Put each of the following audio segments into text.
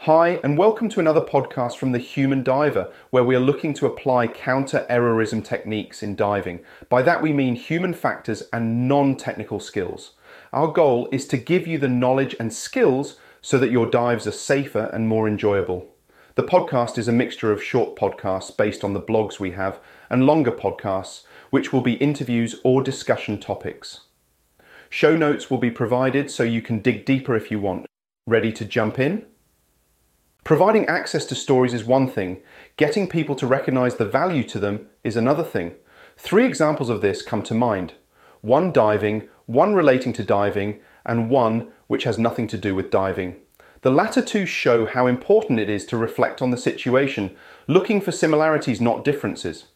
Hi, and welcome to another podcast from The Human Diver, where we are looking to apply counter-errorism techniques in diving. By that we mean human factors and non-technical skills. Our goal is to give you the knowledge and skills so that your dives are safer and more enjoyable. The podcast is a mixture of short podcasts based on the blogs we have and longer podcasts, which will be interviews or discussion topics. Show notes will be provided so you can dig deeper if you want. Ready to jump in? Providing access to stories is one thing. Getting people to recognize the value to them is another thing. 3 examples of this come to mind. One diving, one relating to diving, and one which has nothing to do with diving. The latter 2 show how important it is to reflect on the situation, looking for similarities, not differences.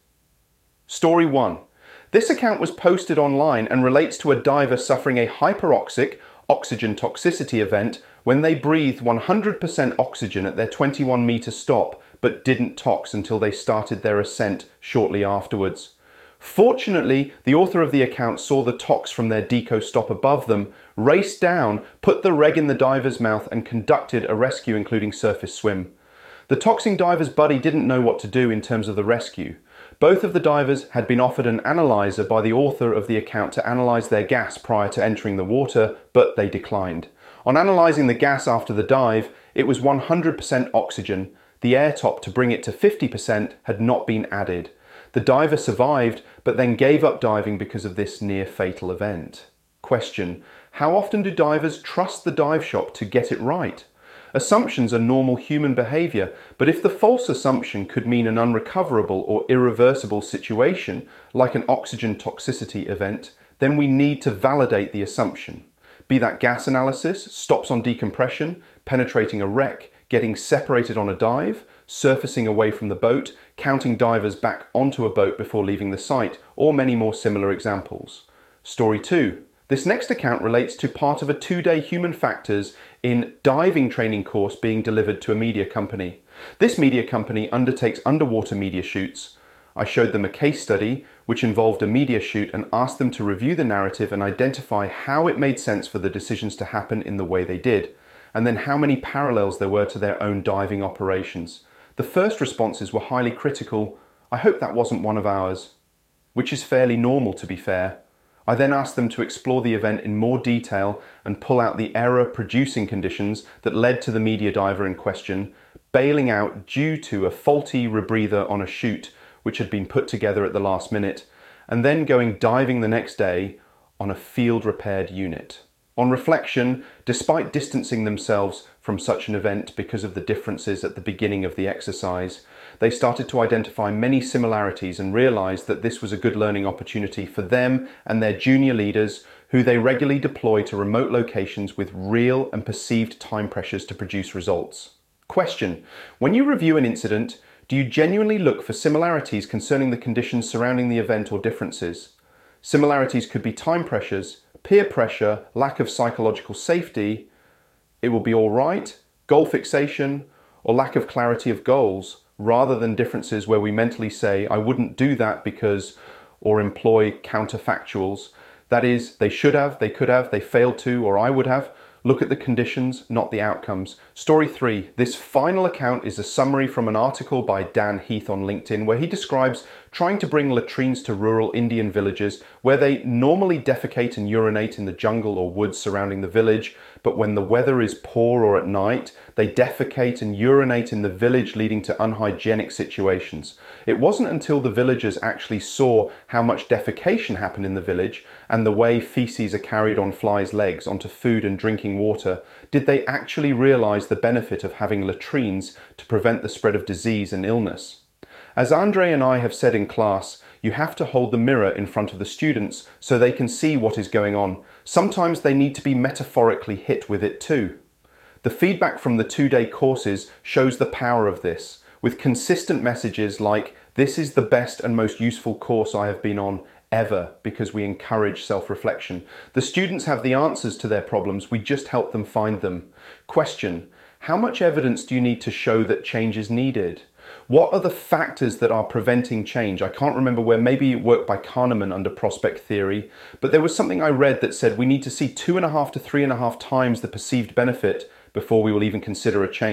Story 1. This account was posted online and relates to a diver suffering a hyperoxic oxygen toxicity event when they breathed 100% oxygen at their 21-meter stop but didn't tox until they started their ascent shortly afterwards. Fortunately, the author of the account saw the tox from their deco stop above them, raced down, put the reg in the diver's mouth and conducted a rescue including surface swim. The toxing diver's buddy didn't know what to do in terms of the rescue. Both of the divers had been offered an analyzer by the author of the account to analyze their gas prior to entering the water, but they declined. On analysing the gas after the dive, it was 100% oxygen. The air top to bring it to 50% had not been added. The diver survived, but then gave up diving because of this near-fatal event. Question: how often do divers trust the dive shop to get it right? Assumptions are normal human behaviour, but if the false assumption could mean an unrecoverable or irreversible situation, like an oxygen toxicity event, then we need to validate the assumption. Be that gas analysis, stops on decompression, penetrating a wreck, getting separated on a dive, surfacing away from the boat, counting divers back onto a boat before leaving the site, or many more similar examples. Story 2. This next account relates to part of a 2-day human factors in diving training course being delivered to a media company. This media company undertakes underwater media shoots. I showed them a case study which involved a media shoot and asked them to review the narrative and identify how it made sense for the decisions to happen in the way they did, and then how many parallels there were to their own diving operations. The first responses were highly critical. I hope that wasn't one of ours, which is fairly normal, to be fair. I then asked them to explore the event in more detail and pull out the error-producing conditions that led to the media diver in question bailing out due to a faulty rebreather on a chute which had been put together at the last minute, and then going diving the next day on a field-repaired unit. On reflection, despite distancing themselves from such an event because of the differences at the beginning of the exercise, they started to identify many similarities and realized that this was a good learning opportunity for them and their junior leaders, who they regularly deploy to remote locations with real and perceived time pressures to produce results. Question: when you review an incident, do you genuinely look for similarities concerning the conditions surrounding the event or differences? Similarities could be time pressures, peer pressure, lack of psychological safety, it will be all right, goal fixation, or lack of clarity of goals, rather than differences where we mentally say, I wouldn't do that because, or employ counterfactuals. That is, they should have, they could have, they failed to, or I would have. Look at the conditions, not the outcomes. Story 3. This final account is a summary from an article by Dan Heath on LinkedIn where he describes trying to bring latrines to rural Indian villages where they normally defecate and urinate in the jungle or woods surrounding the village, but when the weather is poor or at night, they defecate and urinate in the village, leading to unhygienic situations. It wasn't until the villagers actually saw how much defecation happened in the village and the way feces are carried on flies' legs onto food and drinking water did they actually realize the benefit of having latrines to prevent the spread of disease and illness. As Andre and I have said in class, you have to hold the mirror in front of the students so they can see what is going on. Sometimes they need to be metaphorically hit with it too. The feedback from the 2-day courses shows the power of this, with consistent messages like, "This is the best and most useful course I have been on ever," because we encourage self-reflection. The students have the answers to their problems, we just help them find them. Question: how much evidence do you need to show that change is needed? What are the factors that are preventing change? I can't remember where, maybe it worked by Kahneman under prospect theory, but there was something I read that said we need to see 2.5 to 3.5 times the perceived benefit before we will even consider a change.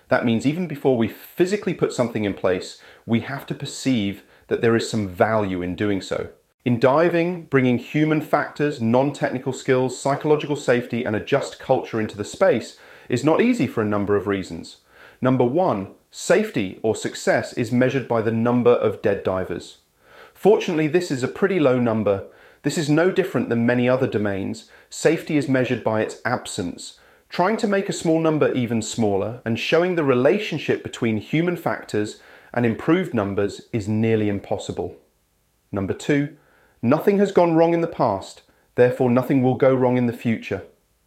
That means even before we physically put something in place, we have to perceive that there is some value in doing so. In diving, bringing human factors, non-technical skills, psychological safety, and a just culture into the space is not easy for a number of reasons. Number one, safety or success is measured by the number of dead divers. Fortunately, this is a pretty low number. This is no different than many other domains. Safety is measured by its absence. Trying to make a small number even smaller and showing the relationship between human factors and improved numbers is nearly impossible. Number two, nothing has gone wrong in the past, therefore nothing will go wrong in the future.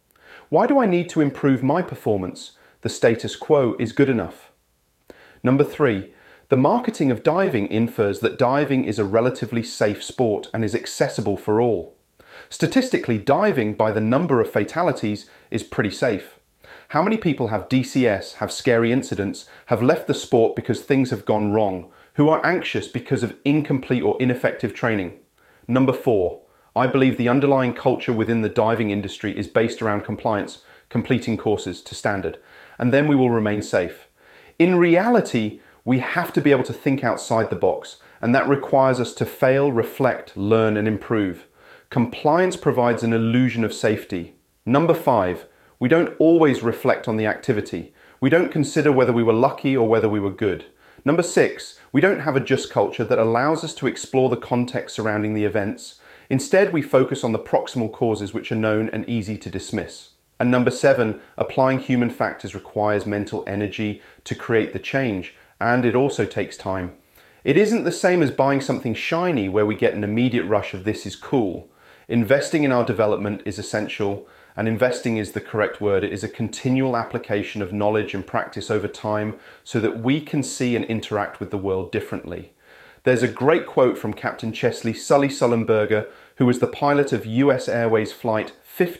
Why do I need to improve my performance? The status quo is good enough. Number three, the marketing of diving infers that diving is a relatively safe sport and is accessible for all. Statistically, diving by the number of fatalities is pretty safe. How many people have DCS, have scary incidents, have left the sport because things have gone wrong, who are anxious because of incomplete or ineffective training? Number four, I believe the underlying culture within the diving industry is based around compliance, completing courses to standard, and then we will remain safe. In reality, we have to be able to think outside the box, and that requires us to fail, reflect, learn, and improve. Compliance provides an illusion of safety. Number five, we don't always reflect on the activity. We don't consider whether we were lucky or whether we were good. Number six, we don't have a just culture that allows us to explore the context surrounding the events. Instead, we focus on the proximal causes which are known and easy to dismiss. And number seven, applying human factors requires mental energy to create the change, and it also takes time. It isn't the same as buying something shiny where we get an immediate rush of this is cool. Investing in our development is essential, and investing is the correct word. It is a continual application of knowledge and practice over time so that we can see and interact with the world differently. There's a great quote from Captain Chesley Sully Sullenberger, who was the pilot of US Airways Flight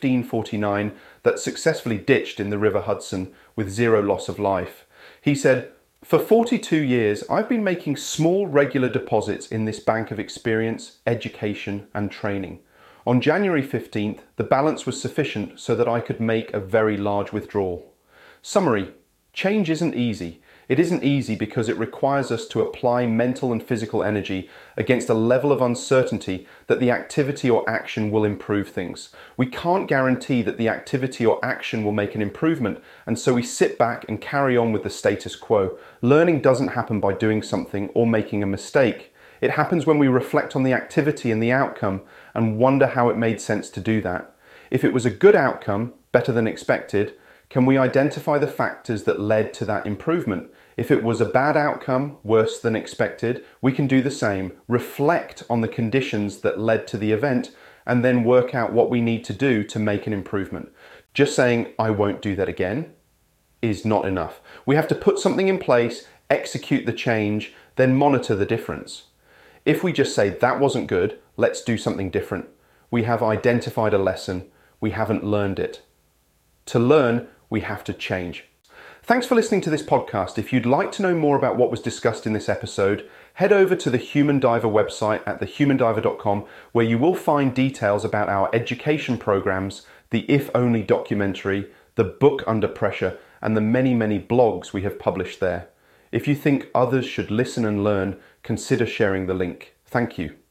1549 that successfully ditched in the River Hudson with zero loss of life. He said, "For 42 years, I've been making small regular deposits in this bank of experience, education, and training. On January 15th, the balance was sufficient so that I could make a very large withdrawal." Summary: change isn't easy. It isn't easy because it requires us to apply mental and physical energy against a level of uncertainty that the activity or action will improve things. We can't guarantee that the activity or action will make an improvement, and so we sit back and carry on with the status quo. Learning doesn't happen by doing something or making a mistake. It happens when we reflect on the activity and the outcome and wonder how it made sense to do that. If it was a good outcome, better than expected, can we identify the factors that led to that improvement? If it was a bad outcome, worse than expected, we can do the same. Reflect on the conditions that led to the event and then work out what we need to do to make an improvement. Just saying, "I won't do that again," is not enough. We have to put something in place, execute the change, then monitor the difference. If we just say, "That wasn't good, let's do something different," we have identified a lesson, we haven't learned it. To learn, we have to change. Thanks for listening to this podcast. If you'd like to know more about what was discussed in this episode, head over to the Human Diver website at thehumandiver.com, where you will find details about our education programs, the If Only documentary, the book Under Pressure, and the many, many blogs we have published there. If you think others should listen and learn, consider sharing the link. Thank you.